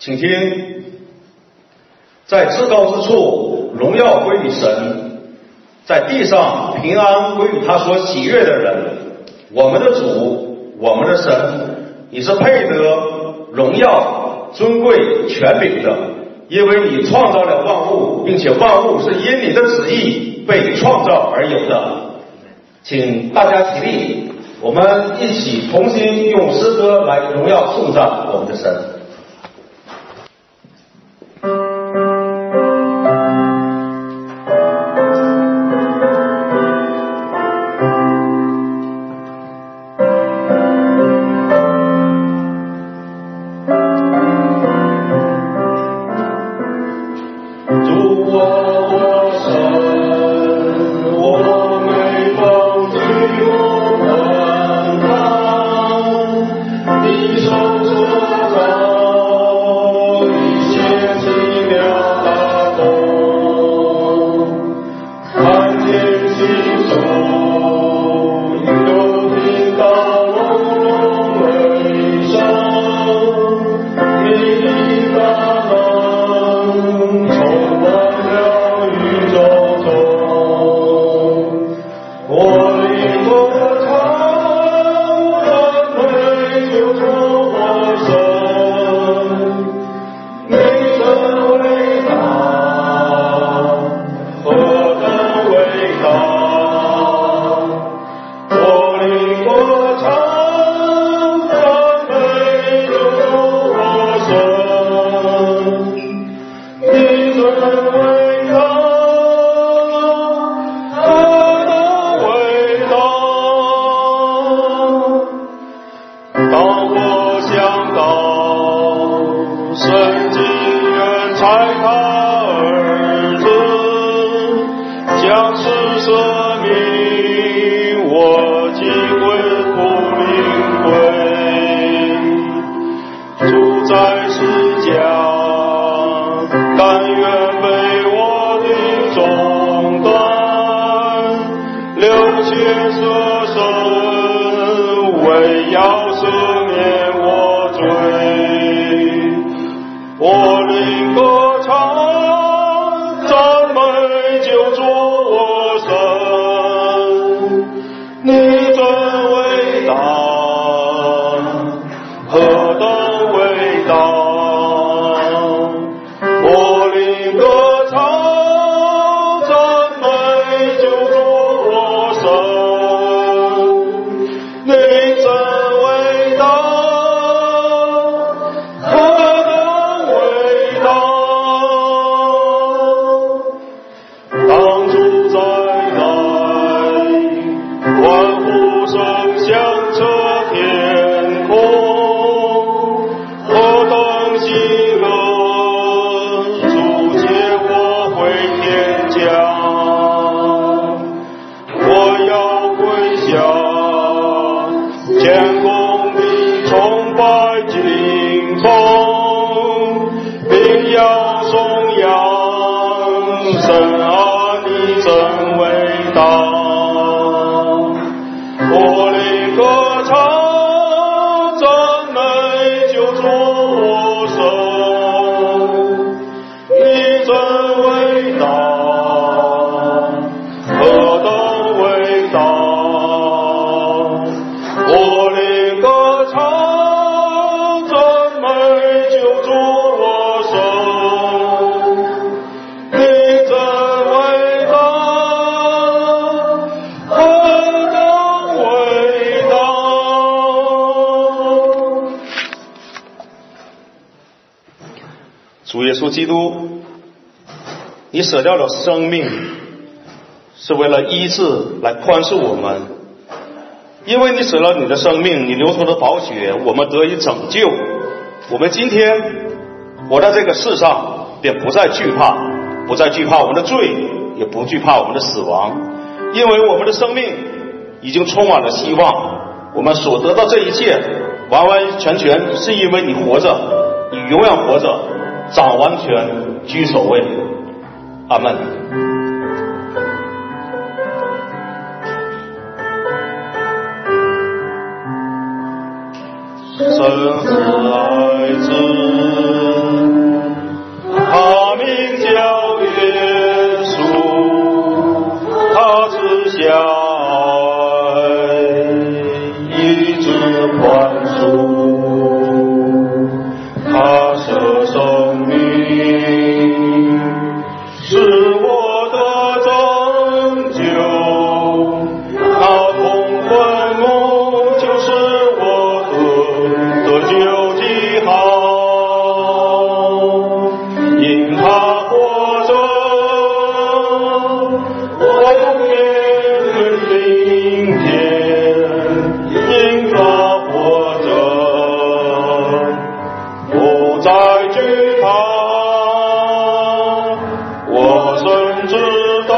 请听，在至高之处荣耀归于神，在地上平安归于他所喜悦的人。我们的主，我们的神，你是配得荣耀、尊贵、权柄的，因为你创造了万物，并且万物是因你的旨意被创造而有的。请大家起立，我们一起同心用诗歌来荣耀颂赞我们的神。 主耶稣基督，你舍掉了生命，是为了医治来宽恕我们。因为你舍了你的生命，你流出的宝血，我们得以拯救。我们今天活在这个世上，便不再惧怕，不再惧怕我们的罪，也不惧怕我们的死亡，因为我们的生命已经充满了希望。我们所得到这一切，完完全全是因为你活着，你永远活着，掌完全，居首位。阿们。生子爱子。 惧怕，我深知道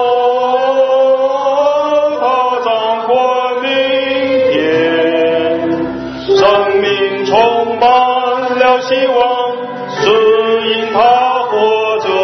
他掌管明天，生命充满了希望，是因他活着，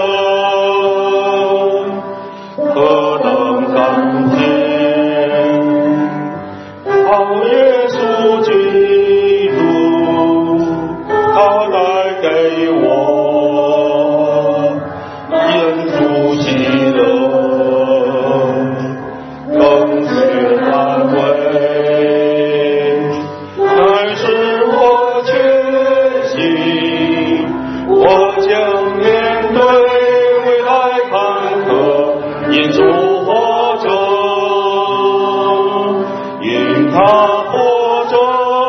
何等甘甜！好耶稣基督，他带给我眼福喜乐，更觉安慰，乃是我确信，我将面对未来坎坷，因主活着，因他活着，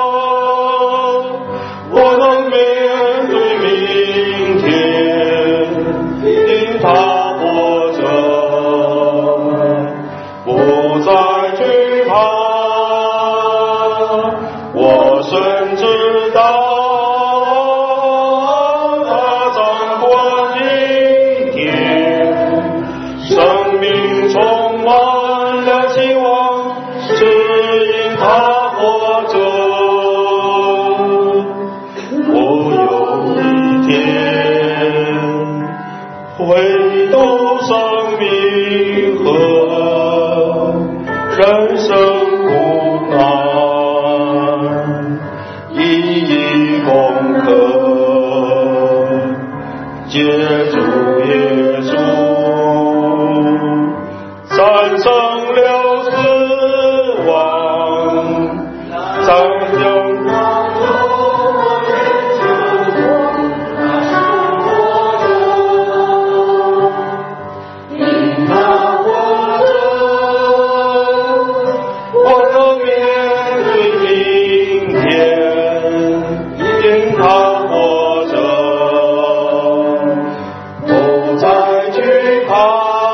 我能面对明天，因他活着，不再惧怕，我深知道他掌管今天，生命充满了希望，是因他活着，我有一天会度生命河，人生苦难，一一攻克，借助耶稣战胜了死亡，战胜因他活着，我能面对明天，因他活着，不再惧怕，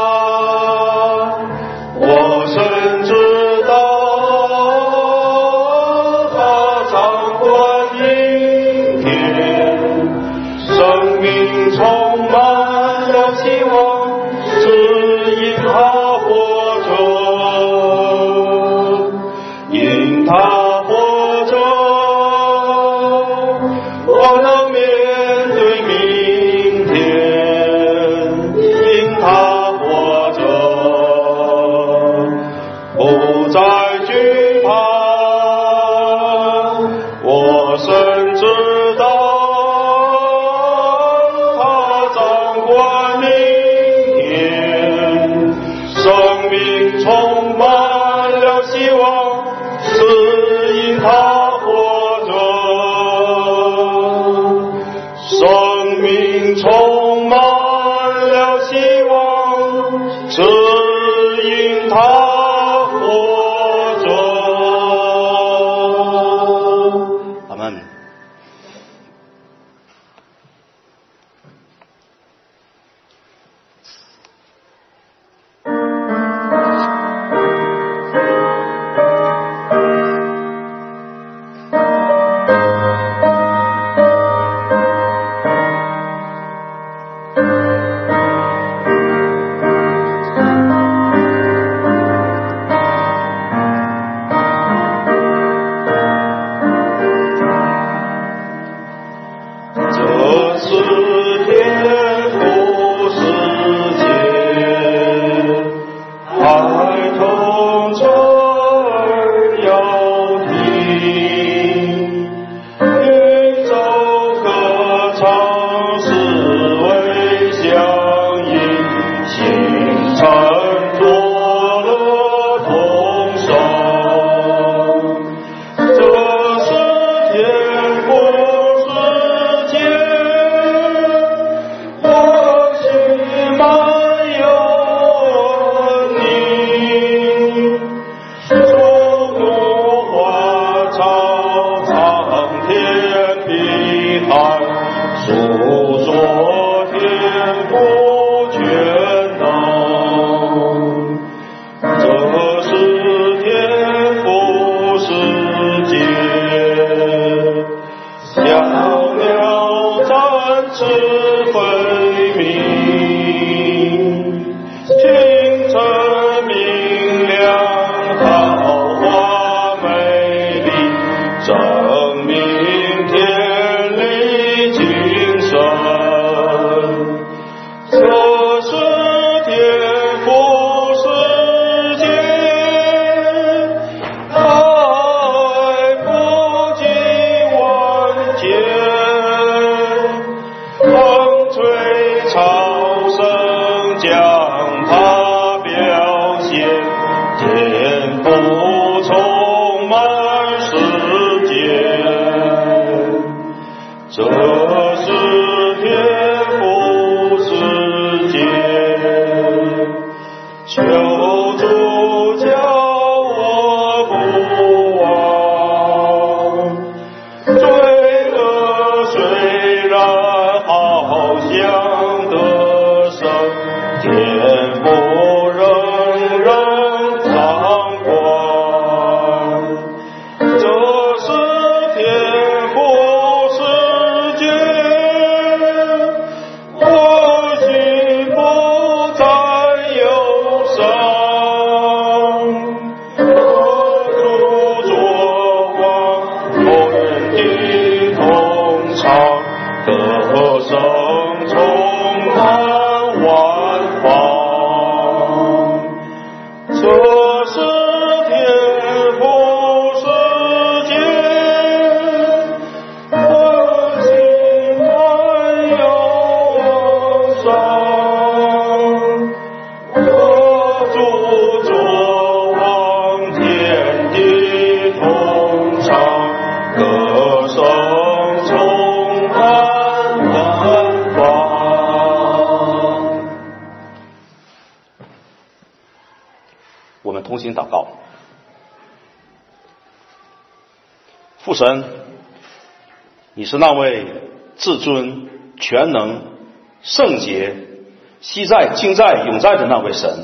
我深知道他掌管明天，生命充满了希望，是因他活着，因他活着，我能面对明天，因他活着，不再惧怕，我深知道他掌管明天，生命充满了希望，是因他活着，生命充满了希望，是因他活着。阿门。这是天父世界，孩童真要听，宇宙歌唱是为响应，星辰作乐同声，这是天父世界，我心满有你，中怒花草苍天碧海，诉说天父全能，这是天父世界。小鸟展智慧明，清澈明亮，豪华美丽，证明天理精神。这是天父世界，爱不尽万劫，风吹潮生将它表现，天父充满世界。这是天父世界，求主叫我不忘，罪恶虽然好像得胜，天父仍然掌管。这是天父世界，我心不再忧伤，我主作王，永远的同唱，歌声充满万方。这是天父世界，我心满忧伤，我主作王，天地同唱，歌声充满万方。我们同心祷告。父神，你是那位至尊、全能、圣洁、昔在、今在、永在的那位神。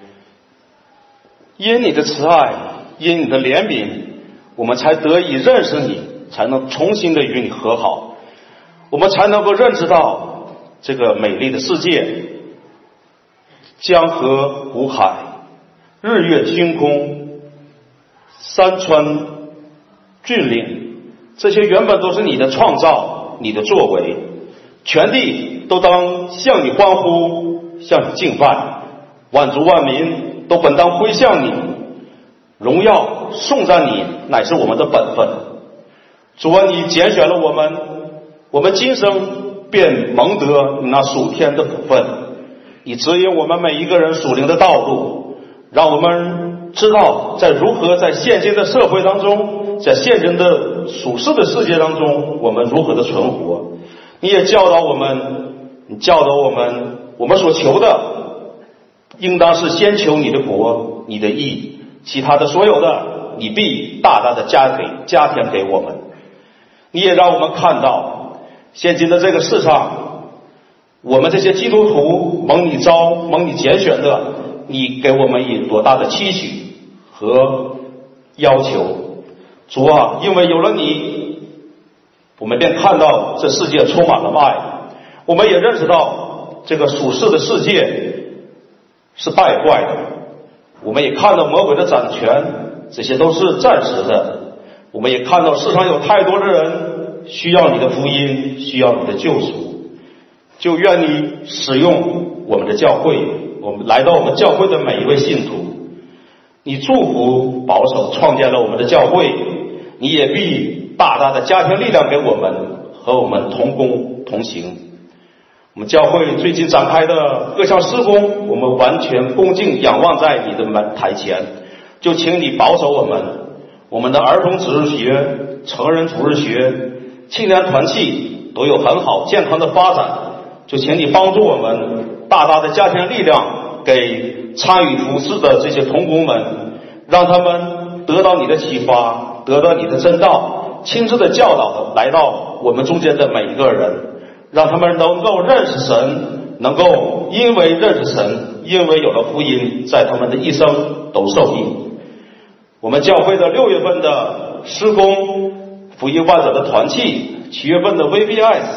因你的慈爱，因你的怜悯，我们才得以认识你，才能重新的与你和好，我们才能够认知到这个美丽的世界，江河湖海，日月星空，山川峻岭，这些原本都是你的创造，你的作为，全地都当向你欢呼，向你敬拜，万族万民都本当归向你，荣耀颂赞你乃是我们的本分。主啊，你拣选了我们，我们今生便蒙得你那属天的福分，你指引我们每一个人属灵的道路，让我们知道如何在现今的社会当中，在现今的属世的世界当中，我们如何的存活。你也教导我们，你教导我们，我们所求的应当是先求你的国，你的义，其他的所有的你必大大的加添给我们。你也让我们看到现今的这个世上，我们这些基督徒蒙你召蒙你拣选的，你给我们以多大的期许和要求。主啊，因为有了你，我们便看到这世界充满了爱，我们也认识到这个属世的世界是败坏的，我们也看到魔鬼的掌权，这些都是暂时的，我们也看到世上有太多的人需要你的福音，需要你的救赎。就愿你使用我们的教会，我们来到我们教会的每一位信徒，你祝福保守创建了我们的教会，你也必大大的加添力量给我们，和我们同工同行。我们教会最近展开的各项事工，我们完全恭敬仰望在你的门台前，就请你保守我们的儿童主日学、成人主日学、青年团契都有很好健康的发展，就请你帮助我们，大大的加添力量给参与服事的这些同工们，让他们得到你的启发，得到你的真道，亲自的教导来到我们中间的每一个人，让他们能够认识神，能够因为认识神，因为有了福音，在他们的一生都受益。我们教会的6月份的施工福音万者的团契，7月份的 VBS，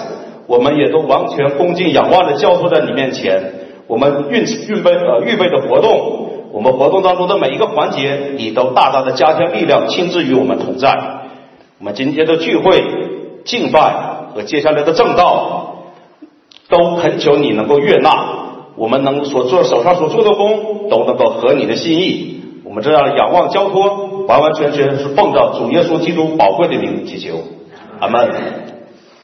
我们也都完全恭敬仰望的交托在你面前。我们预备的活动，我们活动当中的每一个环节，你都大大的加添力量，亲自与我们同在。我们今天的聚会、敬拜和接下来的正道，都恳求你能够悦纳。我们能手上所做的工，都能够合你的心意。我们这样的仰望交托，完完全全是奉着主耶稣基督宝贵的名祈求，阿门。